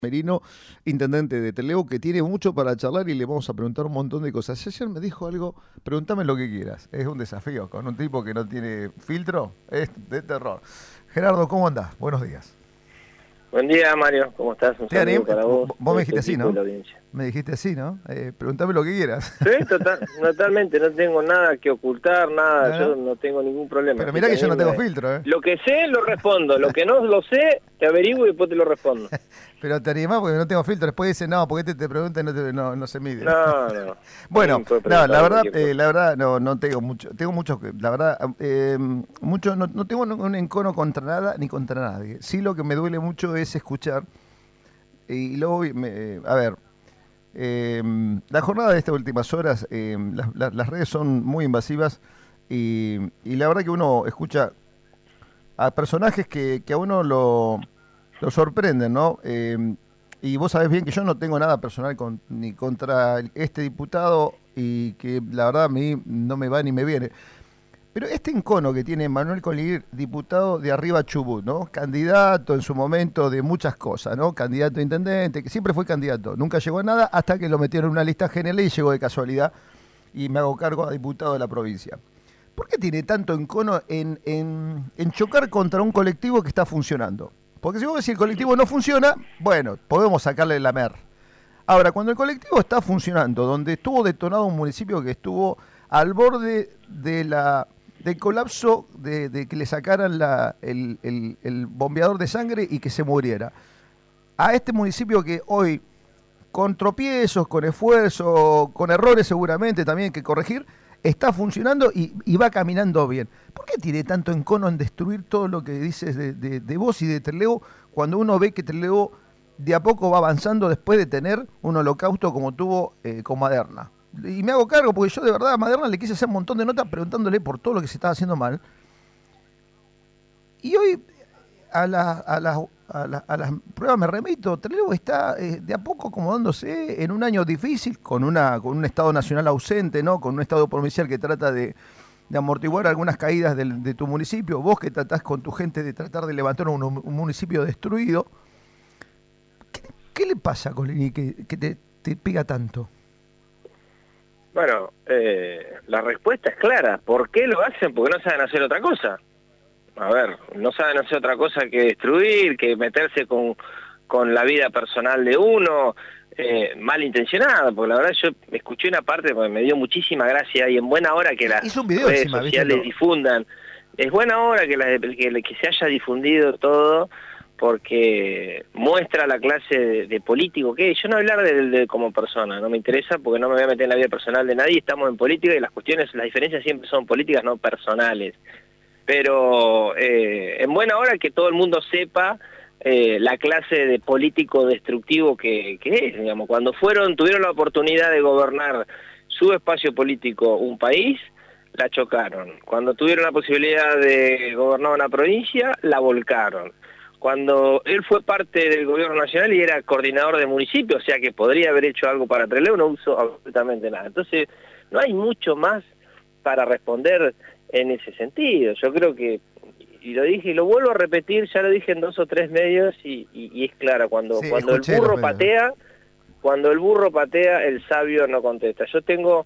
Merino, intendente de Trelew, que tiene mucho para charlar y le vamos a preguntar un montón de cosas. Ayer me dijo algo, pregúntame lo que quieras. Es un desafío con un tipo que no tiene filtro, es de terror. Gerardo, ¿cómo andás? Buenos días. Buen día, Mario. ¿Cómo estás? Un ¿Te saludo anim? para vos, Vos me todo tu dijiste así, equipo y ¿no? la audiencia. Me dijiste así, ¿no? Pregúntame lo que quieras. Sí, totalmente. No tengo nada que ocultar, nada. ¿No, Yo no? no tengo ningún problema. Pero Así mirá que que a yo mí no tengo filtro, ¿eh? Lo que sé, lo respondo. Lo que no lo sé, te averiguo y después te lo respondo. Pero te animás porque no tengo filtro. Después dice, no, porque te pregunta y no se mide. No. A mí Bueno, me puede no, preguntar cualquier cosa. la verdad no tengo mucho, tengo muchos, la verdad, mucho, no tengo un encono contra nada ni contra nadie. Sí, lo que me duele mucho es escuchar, y luego, a ver, la jornada de estas últimas horas, las redes son muy invasivas y la verdad que uno escucha a personajes que a uno lo sorprenden, ¿no? Y vos sabés bien que yo no tengo nada personal ni contra este diputado y que la verdad a mí no me va ni me viene. Pero este encono que tiene Manuel Coligir, diputado de Arriba Chubut, ¿no? Candidato en su momento de muchas cosas, ¿no? Candidato a intendente, que siempre fue candidato, nunca llegó a nada hasta que lo metieron en una lista general y llegó de casualidad y me hago cargo a diputado de la provincia. ¿Por qué tiene tanto encono en chocar contra un colectivo que está funcionando? Porque si vos decís el colectivo no funciona, bueno, podemos sacarle la mer. Ahora, cuando el colectivo está funcionando, donde estuvo detonado un municipio que estuvo al borde del colapso de que le sacaran el bombeador de sangre y que se muriera. A este municipio que hoy, con tropiezos, con esfuerzo, con errores seguramente también que corregir, está funcionando y va caminando bien. ¿Por qué tiene tanto encono en destruir todo lo que dices de vos y de Trelew cuando uno ve que Trelew de a poco va avanzando después de tener un holocausto como tuvo con Maderna? Y me hago cargo porque yo de verdad a Maderna le quise hacer un montón de notas preguntándole por todo lo que se estaba haciendo mal. Y hoy a las pruebas me remito, Trelew está de a poco acomodándose en un año difícil, con un Estado nacional ausente, ¿no? Con un Estado provincial que trata de amortiguar algunas caídas de tu municipio, vos que tratás con tu gente de tratar de levantar un municipio destruido. ¿Qué le pasa, Colini, que te pega tanto? Bueno, la respuesta es clara. ¿Por qué lo hacen? Porque no saben hacer otra cosa. A ver, no saben hacer otra cosa que destruir, que meterse con la vida personal de uno, malintencionado, porque la verdad yo escuché una parte porque me dio muchísima gracia y en buena hora que las Hizo un video redes encima, ¿viste? sociales difundan, es buena hora que se haya difundido todo, porque muestra la clase de político que es. Yo no voy a hablar de como persona, no me interesa porque no me voy a meter en la vida personal de nadie, estamos en política y las diferencias siempre son políticas, no personales. Pero en buena hora que todo el mundo sepa la clase de político destructivo que es, digamos, cuando tuvieron la oportunidad de gobernar su espacio político un país, la chocaron. Cuando tuvieron la posibilidad de gobernar una provincia, la volcaron. Cuando él fue parte del gobierno nacional y era coordinador de municipio, o sea que podría haber hecho algo para Trelew, no hizo absolutamente nada. Entonces, no hay mucho más para responder en ese sentido. Yo creo que, y lo dije y lo vuelvo a repetir, ya lo dije en 2 o 3 medios y es clara, cuando el burro patea, el sabio no contesta. Yo tengo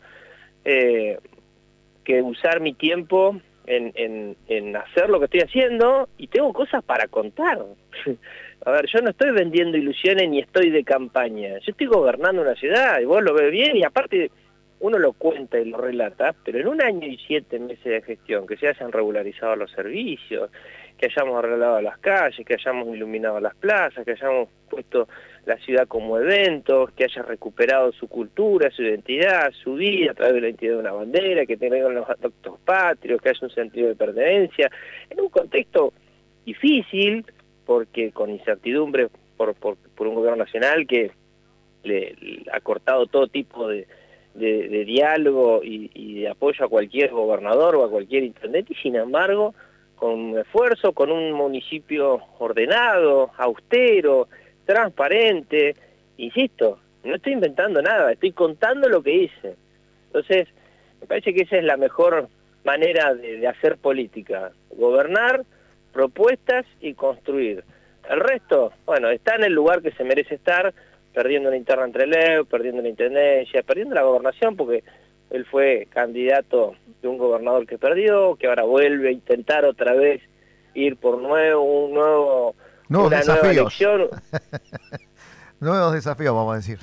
que usar mi tiempo en hacer lo que estoy haciendo y tengo cosas para contar. A ver, yo no estoy vendiendo ilusiones ni estoy de campaña. Yo estoy gobernando una ciudad y vos lo ves bien y aparte uno lo cuenta y lo relata, pero en 1 año y 7 meses de gestión, que se hayan regularizado los servicios, que hayamos arreglado las calles, que hayamos iluminado las plazas, que hayamos puesto la ciudad como eventos, que haya recuperado su cultura, su identidad, su vida a través de la identidad de una bandera, que tengan los actos patrios, que haya un sentido de pertenencia, en un contexto difícil, porque con incertidumbre por un gobierno nacional que le ha cortado todo tipo de diálogo y de apoyo a cualquier gobernador o a cualquier intendente, y sin embargo, con un esfuerzo, con un municipio ordenado, austero, transparente, insisto, no estoy inventando nada, estoy contando lo que hice. Entonces, me parece que esa es la mejor manera de hacer política, gobernar, propuestas y construir. El resto, bueno, está en el lugar que se merece estar, perdiendo una interna entre Trelew, perdiendo la intendencia, perdiendo la gobernación, porque él fue candidato de un gobernador que perdió, que ahora vuelve a intentar otra vez ir por una nueva elección. Nuevos desafíos, vamos a decir.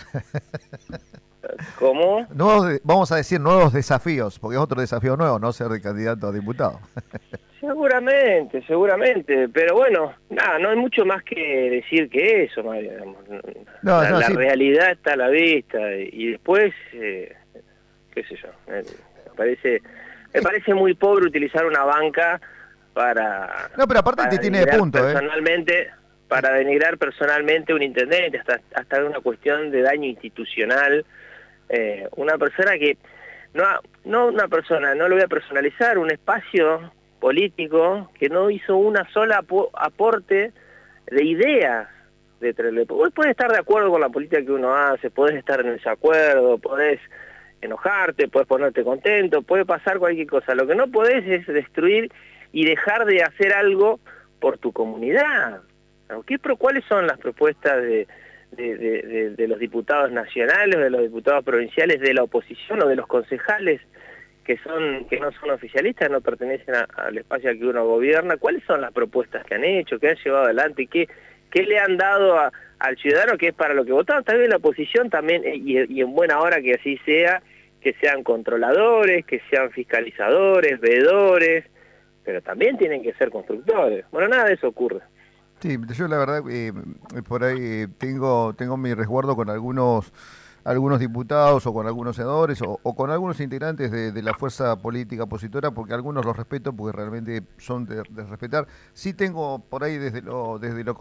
¿Cómo? Vamos a decir nuevos desafíos, porque es otro desafío nuevo, no ser de candidato a diputado. Seguramente, pero bueno, nada, no hay mucho más que decir que eso, Mario. La realidad está a la vista y después, qué sé yo, me parece muy pobre utilizar una banca para... No, pero aparte te tiene de punto, para denigrar personalmente un intendente, hasta una cuestión de daño institucional. Una persona que, no una persona, no lo voy a personalizar, un espacio político que no hizo una sola aporte de ideas de Trelew. Vos podés estar de acuerdo con la política que uno hace, podés estar en desacuerdo, podés enojarte, podés ponerte contento, puede pasar cualquier cosa. Lo que no podés es destruir y dejar de hacer algo por tu comunidad. ¿Cuáles son las propuestas de los diputados nacionales, de los diputados provinciales, de la oposición o de los concejales que no son oficialistas, no pertenecen al espacio al que uno gobierna? ¿Cuáles son las propuestas que han hecho, que han llevado adelante, qué le han dado al ciudadano, que es para lo que votaron? También la oposición, también, y en buena hora que así sea, que sean controladores, que sean fiscalizadores, veedores, pero también tienen que ser constructores. Bueno, nada de eso ocurre. Sí, yo la verdad por ahí tengo mi resguardo con algunos diputados o con algunos senadores o con algunos integrantes de la fuerza política opositora, porque algunos los respeto porque realmente son de respetar. Sí tengo por ahí desde lo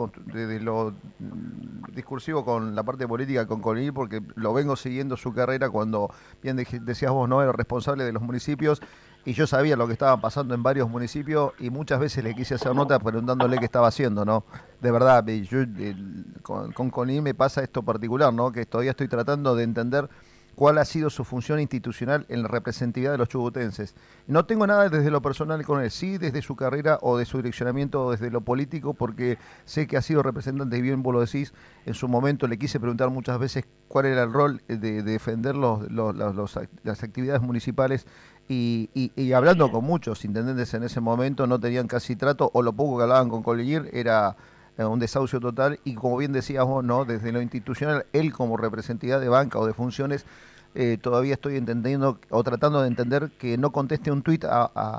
discursivo con la parte política con Colil, porque lo vengo siguiendo su carrera cuando, bien decías vos, no era responsable de los municipios, y yo sabía lo que estaba pasando en varios municipios y muchas veces le quise hacer nota preguntándole qué estaba haciendo, ¿no? De verdad, con Colin me pasa esto particular, ¿no? Que todavía estoy tratando de entender cuál ha sido su función institucional en la representatividad de los chubutenses. No tengo nada desde lo personal con él, sí desde su carrera o de su direccionamiento o desde lo político, porque sé que ha sido representante, y bien vos lo decís, en su momento le quise preguntar muchas veces cuál era el rol de defender las actividades municipales y hablando con muchos intendentes en ese momento no tenían casi trato, o lo poco que hablaban con Collier era un desahucio total, y como bien decías vos, ¿no? Desde lo institucional, él como representatividad de banca o de funciones, todavía estoy entendiendo o tratando de entender que no conteste un tuit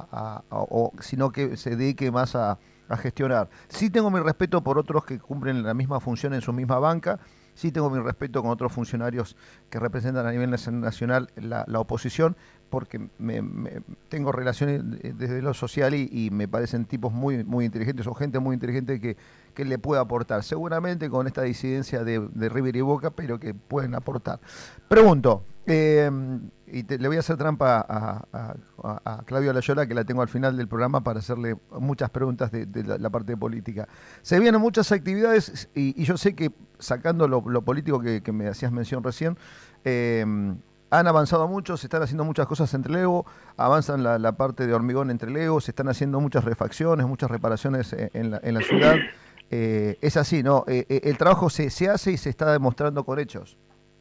sino que se dedique más a gestionar. Sí tengo mi respeto por otros que cumplen la misma función en su misma banca, sí tengo mi respeto con otros funcionarios que representan a nivel nacional la oposición, porque tengo relaciones desde lo social y me parecen tipos muy, muy inteligentes o gente muy inteligente que le puede aportar, seguramente con esta disidencia de River y Boca, pero que pueden aportar. Pregunto, le voy a hacer trampa a Claudio Loyola, que la tengo al final del programa para hacerle muchas preguntas de la parte política. Se vienen muchas actividades y yo sé que, sacando lo político que me hacías mención recién, han avanzado mucho, se están haciendo muchas cosas en Trelew, avanzan la parte de hormigón en Trelew, se están haciendo muchas refacciones, muchas reparaciones en la ciudad. Es así, ¿no? El trabajo se hace y se está demostrando con hechos.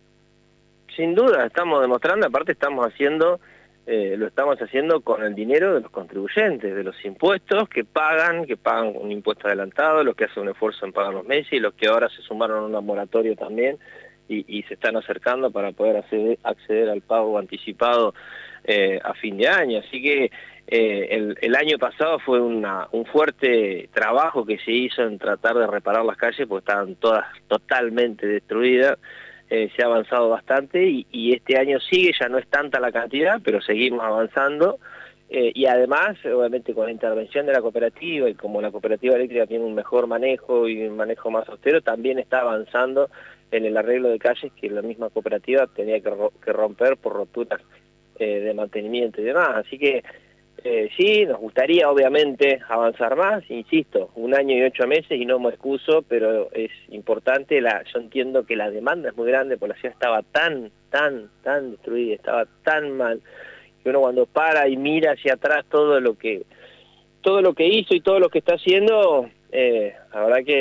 Sin duda, estamos demostrando, aparte lo estamos haciendo con el dinero de los contribuyentes, de los impuestos que pagan un impuesto adelantado, los que hacen un esfuerzo en pagar los meses y los que ahora se sumaron a una moratoria también y se están acercando para poder acceder al pago anticipado a fin de año. Así que el año pasado fue un fuerte trabajo que se hizo en tratar de reparar las calles porque estaban todas totalmente destruidas. Se ha avanzado bastante y este año sigue, ya no es tanta la cantidad, pero seguimos avanzando y además, obviamente con la intervención de la cooperativa y como la cooperativa eléctrica tiene un mejor manejo y un manejo más austero, también está avanzando en el arreglo de calles que la misma cooperativa tenía que romper por roturas de mantenimiento y demás. Así que sí, nos gustaría obviamente avanzar más, insisto, 1 año y 8 meses y no me excuso, pero es importante, yo entiendo que la demanda es muy grande porque la ciudad estaba tan destruida, estaba tan mal, que uno cuando para y mira hacia atrás todo lo que hizo y todo lo que está haciendo, la verdad que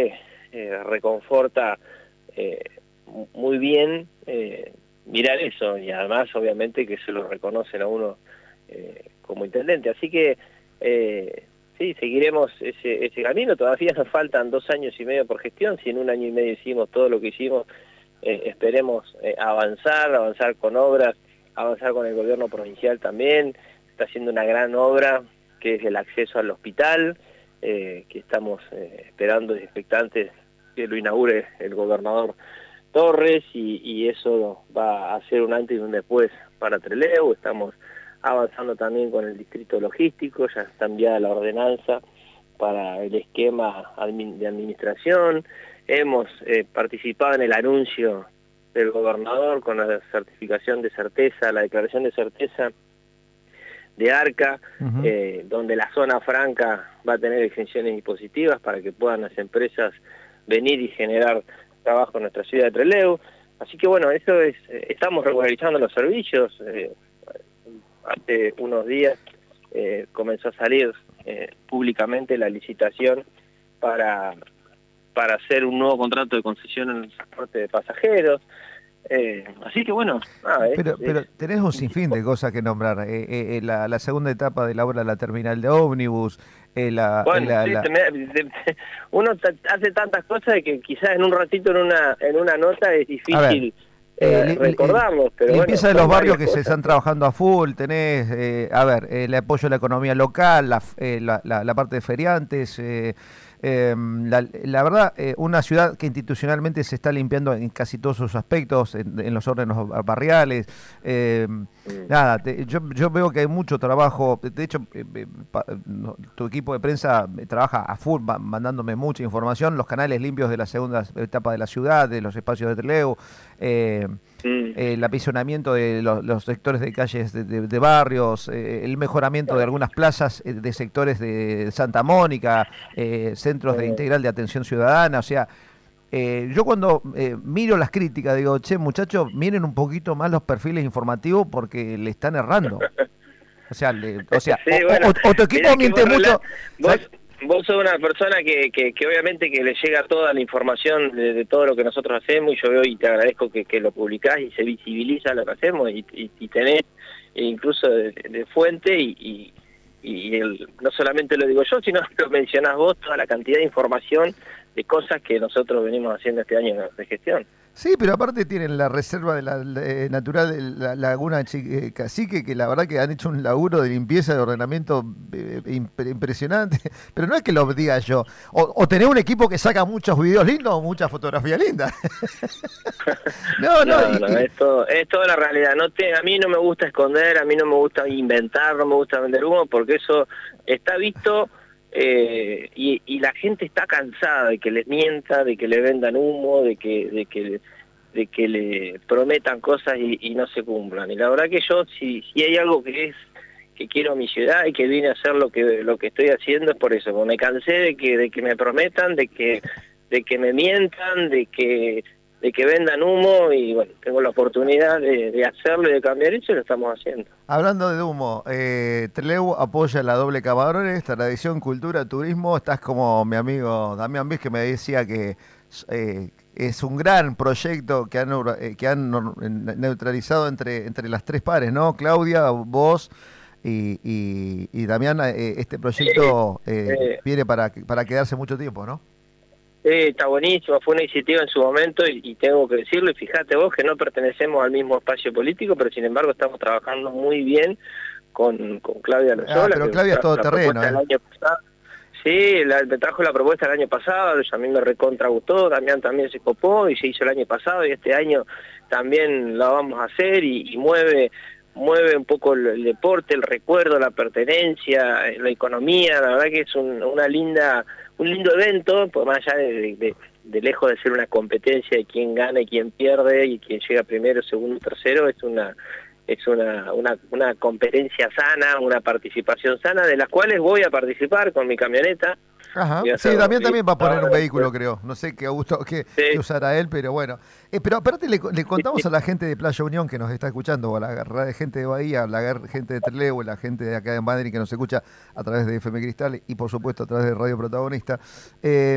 reconforta muy bien mirar eso, y además obviamente que se lo reconocen a uno como intendente. Así que sí, seguiremos ese camino. Todavía nos faltan 2 años y medio por gestión. Si en 1 año y medio hicimos todo lo que hicimos, esperemos avanzar con obras, avanzar con el gobierno provincial también. Está haciendo una gran obra que es el acceso al hospital, que estamos esperando y expectantes que lo inaugure el gobernador Torres, y eso va a ser un antes y un después para Trelew. Estamos avanzando también con el distrito logístico, ya está enviada la ordenanza para el esquema de administración. Hemos participado en el anuncio del gobernador con la certificación de certeza, la declaración de certeza de ARCA, donde la zona franca va a tener exenciones impositivas para que puedan las empresas venir y generar trabajo en nuestra ciudad de Trelew. Así que bueno, eso es, estamos regularizando los servicios. Hace unos días comenzó a salir públicamente la licitación para hacer un nuevo contrato de concesión en el transporte de pasajeros. Así que bueno, pero tenés un sinfín de cosas que nombrar. La segunda etapa de la obra de la terminal de ómnibus. Uno hace tantas cosas que quizás en un ratito en una nota es difícil recordarlos. Pero limpieza de los barrios que se están trabajando a full. Tenés, el apoyo a la economía local, la parte de feriantes. La verdad, una ciudad que institucionalmente se está limpiando en casi todos sus aspectos, en los órdenes barriales. Yo veo que hay mucho trabajo. De hecho, tu equipo de prensa trabaja a full, mandándome mucha información, los canales limpios de la segunda etapa de la ciudad, de los espacios de Trelew, el apisonamiento de los sectores de calles de barrios, el mejoramiento de algunas plazas de sectores de Santa Mónica, centros de integral de atención ciudadana. O sea, yo cuando miro las críticas digo, che, muchachos, miren un poquito más los perfiles informativos porque le están errando. O sea, tu equipo miente mucho. Vos sos una persona que obviamente que le llega toda la información de todo lo que nosotros hacemos, y yo veo y te agradezco que lo publicás y se visibiliza lo que hacemos, y tenés incluso de fuente, y no solamente lo digo yo, sino que lo mencionás vos, toda la cantidad de información de cosas que nosotros venimos haciendo este año de gestión. Sí, pero aparte tienen la reserva de natural de la Laguna Cacique, que la verdad que han hecho un laburo de limpieza, de ordenamiento impresionante. Pero no es que lo diga yo. O tener un equipo que saca muchos videos lindos o muchas fotografías lindas. Es toda la realidad. A mí no me gusta esconder, a mí no me gusta inventar, no me gusta vender humo, porque eso está visto. Y la gente está cansada de que les mienta, de que le vendan humo, de que le prometan cosas y no se cumplan. Y la verdad que yo, si hay algo que quiero a mi ciudad y que vine a hacer lo que estoy haciendo, es por eso, porque me cansé de que me prometan, de que me mientan, de que vendan humo, y bueno, tengo la oportunidad de hacerlo y de cambiar eso, y lo estamos haciendo. Hablando de humo, Trelew apoya la doble Camarones, tradición, cultura, turismo. Estás como mi amigo Damián Viz, que me decía que es un gran proyecto que han neutralizado entre las tres pares, ¿no? Claudia, vos y Damián. Este proyecto viene para quedarse mucho tiempo, ¿no? Está buenísimo, fue una iniciativa en su momento, y tengo que decirlo, y fíjate vos que no pertenecemos al mismo espacio político, pero sin embargo estamos trabajando muy bien con Claudia Loyola. Pero Claudia es todo terreno, Sí, me trajo la propuesta el año pasado, a mí me recontra gustó, Damián también se copó, y se hizo el año pasado, y este año también la vamos a hacer, y mueve un poco el deporte, el recuerdo, la pertenencia, la economía. La verdad que es un lindo evento, pues más allá de lejos de ser una competencia de quién gana y quién pierde y quién llega primero, segundo, tercero. Es una competencia sana, una participación sana, de las cuales voy a participar con mi camioneta. Ajá. Sí, Damián también va a poner un vehículo, creo. No sé qué usará él, pero bueno. Pero aparte le contamos a la gente de Playa Unión que nos está escuchando, o a la gente de Bahía, a la gente de Trelew, a la gente de acá de Madrid que nos escucha a través de FM Cristal y por supuesto a través de Radio Protagonista.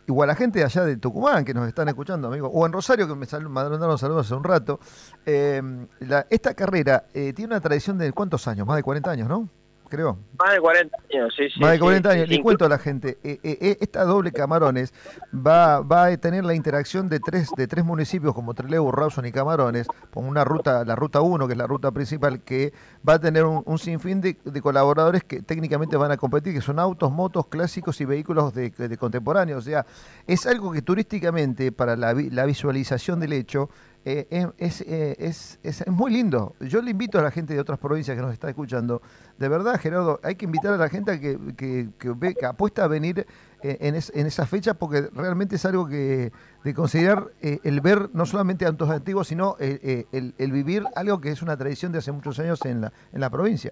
o a la gente de allá de Tucumán que nos están escuchando, amigos, o en Rosario que me mandaron saludos hace un rato. Esta carrera tiene una tradición de ¿cuántos años? Más de 40 años, ¿no? Creo. Más de 40 años, sí. Más de 40 años. Sí, Le cuento a la gente, esta doble Camarones va a tener la interacción de tres municipios como Trelew, Rawson y Camarones, con una ruta, la ruta 1, que es la ruta principal, que va a tener un sinfín de colaboradores que técnicamente van a competir, que son autos, motos, clásicos y vehículos de contemporáneos. O sea, es algo que turísticamente, para la visualización del hecho, es muy lindo. Yo le invito a la gente de otras provincias que nos está escuchando, de verdad, Gerardo, hay que invitar a la gente a que apuesta a venir en esa fecha, porque realmente es algo de considerar, el ver no solamente actos antiguos, sino el vivir algo que es una tradición de hace muchos años en la provincia.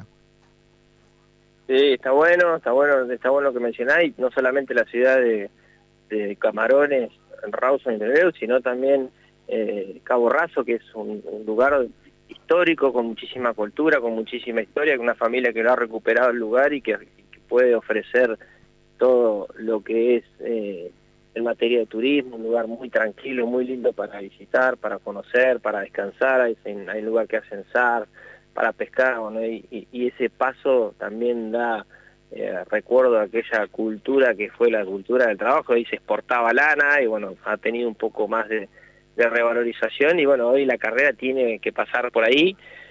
Sí, está bueno lo que mencionáis, no solamente la ciudad de Camarones, en Rawson y Trelew, sino también Cabo Raso, que es un lugar histórico, con muchísima cultura, con muchísima historia, con una familia que lo ha recuperado el lugar y que puede ofrecer todo lo que es en materia de turismo, un lugar muy tranquilo, muy lindo para visitar, para conocer, para descansar. Hay un lugar que hacen surf, para pescar, bueno, y ese paso también da recuerdo a aquella cultura que fue la cultura del trabajo. Ahí se exportaba lana y bueno, ha tenido un poco más de revalorización, y bueno, hoy la carrera tiene que pasar por ahí,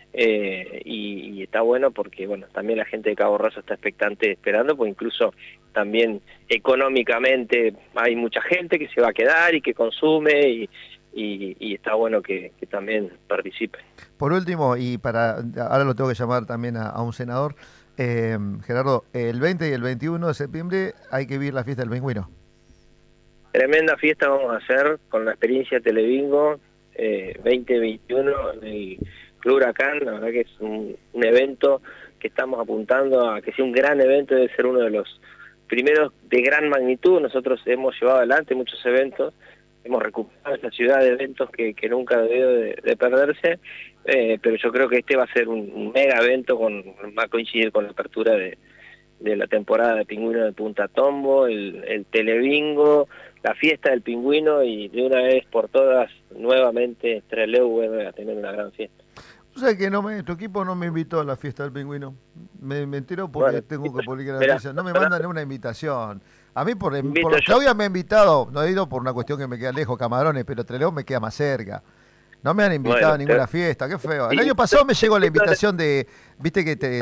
y está bueno porque bueno, también la gente de Cabo Raso está expectante, esperando, pues incluso también económicamente hay mucha gente que se va a quedar y que consume, y está bueno que también participe. Por último, ahora lo tengo que llamar también a un senador, Gerardo, el 20 y el 21 de septiembre hay que vivir la fiesta del pingüino. Tremenda fiesta vamos a hacer con la experiencia Telebingo 2021 en el Club Huracán. La verdad que es un evento que estamos apuntando a que sea un gran evento, debe ser uno de los primeros de gran magnitud. Nosotros hemos llevado adelante muchos eventos, hemos recuperado esta ciudad de eventos que nunca debió de perderse, pero yo creo que este va a ser un mega evento, va a coincidir con la apertura de la temporada de Pingüino de Punta Tombo, el Telebingo, la fiesta del pingüino, y de una vez por todas nuevamente Trelew vuelve a tener una gran fiesta. O sea que tu equipo no me invitó a la fiesta del pingüino. Me entero porque tengo que publicar la noticia. No me mandan una invitación. A mí por Claudia me ha invitado, no he ido por una cuestión que me queda lejos, Camarones, pero Trelew me queda más cerca. No me han invitado a ninguna fiesta, qué feo. El año pasado me llegó la invitación de, viste que te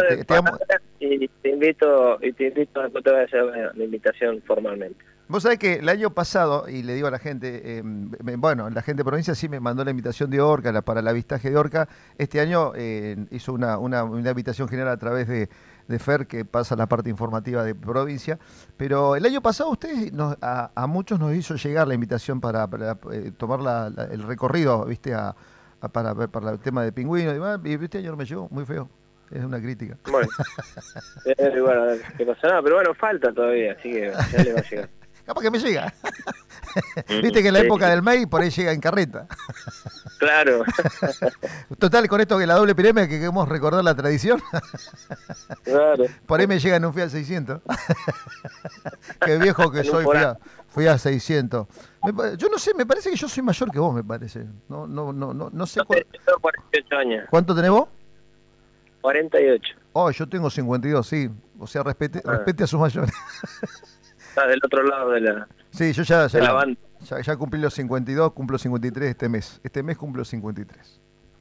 invito a que te vaya a hacer la invitación formalmente. Vos sabés que el año pasado, y le digo a la gente, la gente de provincia sí me mandó la invitación de Orca, para el avistaje de Orca. Este año hizo una invitación general a través de FER, que pasa la parte informativa de provincia. Pero el año pasado ustedes a muchos nos hizo llegar la invitación para tomar el recorrido, viste, para el tema de pingüino y demás, y este año no me llegó, muy feo. Es una crítica. Bueno, bueno, que pasa nada, pero bueno, falta todavía, así que ya le va a llegar. Capaz que me llega. Viste que en la época del maíz por ahí llega en carreta. Claro. Total, con esto que la doble epidemia, que queremos recordar la tradición. Claro. Por ahí me llega en un Fiat 600. Qué viejo que soy, fui a 600. Yo no sé, me parece que yo soy mayor que vos, me parece. No sé. Tengo 48 años. ¿Cuánto tenés vos? 48. Oh, yo tengo 52, sí. O sea, respete a sus mayores. Estás del otro lado de la... Sí, yo ya cumplí los 52, cumplo 53 este mes. Este mes cumplo 53.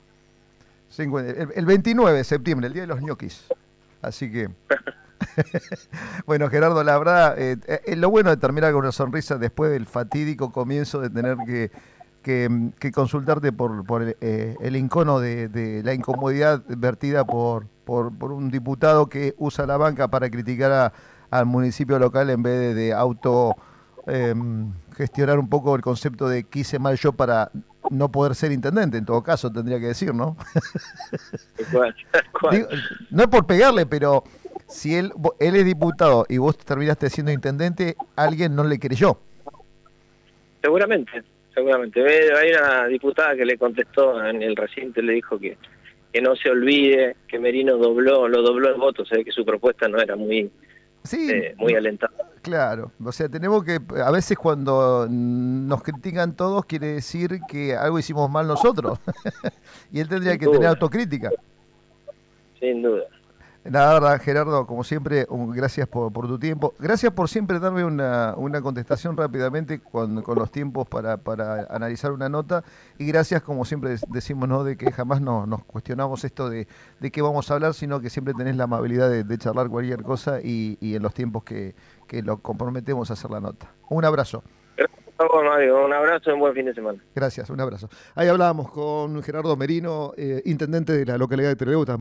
El 29 de septiembre, el día de los ñoquis. Así que... Bueno, Gerardo, la verdad, lo bueno de terminar con una sonrisa después del fatídico comienzo de tener que consultarte por el encono de la incomodidad vertida por un diputado que usa la banca para criticar al municipio local en vez de gestionar un poco el concepto de qué hice mal yo para no poder ser intendente, en todo caso tendría que decir, ¿no? Digo, no es por pegarle, pero si él es diputado y vos terminaste siendo intendente, alguien no le creyó. Seguramente. Hay una diputada que le contestó en el recinto, le dijo que no se olvide que Merino lo dobló el voto, o sea que su propuesta no era muy Sí, muy alentador. claro. O sea, tenemos que, a veces cuando nos critican todos, quiere decir que algo hicimos mal nosotros. Y él tendría Sin que tener duda, autocrítica. sin duda. La verdad, Gerardo, como siempre, gracias por tu tiempo. Gracias por siempre darme una contestación rápidamente con los tiempos para analizar una nota. Y gracias, como siempre decimos, ¿no? De que jamás nos cuestionamos esto de qué vamos a hablar, sino que siempre tenés la amabilidad de charlar cualquier cosa y en los tiempos que lo comprometemos a hacer la nota. Un abrazo. Gracias a vos, Mario. Un abrazo y un buen fin de semana. Gracias, un abrazo. Ahí hablábamos con Gerardo Merino, intendente de la localidad de Trelew.